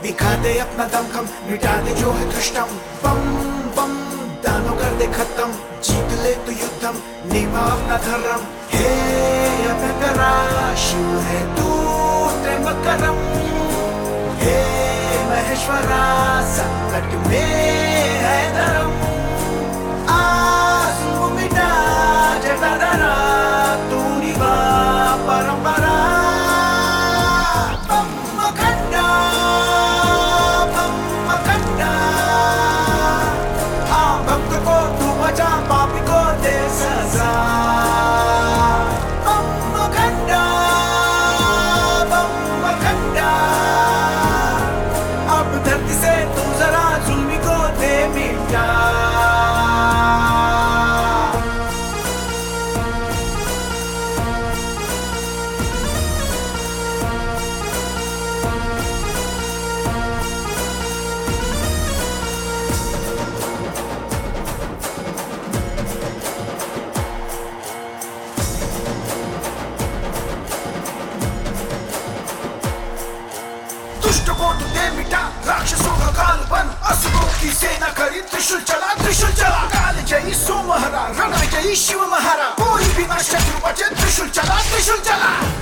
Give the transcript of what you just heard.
दिखा दे अपना दमखम, मिटा दे जो है दुष्टम। बम बम दानों कर दे खत्म, जीत ले तू युद्धम, निभा अपना धर्म। हे अभयकरा शिव है तू त्र्यंबकरम, हे महेश्वरा संकट में है धर्म। आंसू मिटा जटाधरा तू निभा परंपरा। पापी को दे सजा, बम्मखंडा बम्मखंडा। अब धरती से तू जरा जुल्मी को दे मिटा। दुष्ट को तू दे मिटा, राक्षसों का कालपन, असुरों की सेना करी त्रिशूल चला त्रिशूल चला। काल जय सोमहरा रण जय शिव महारा, कोई भी ना शत्रु बचे त्रिशूल चला त्रिशूल चला।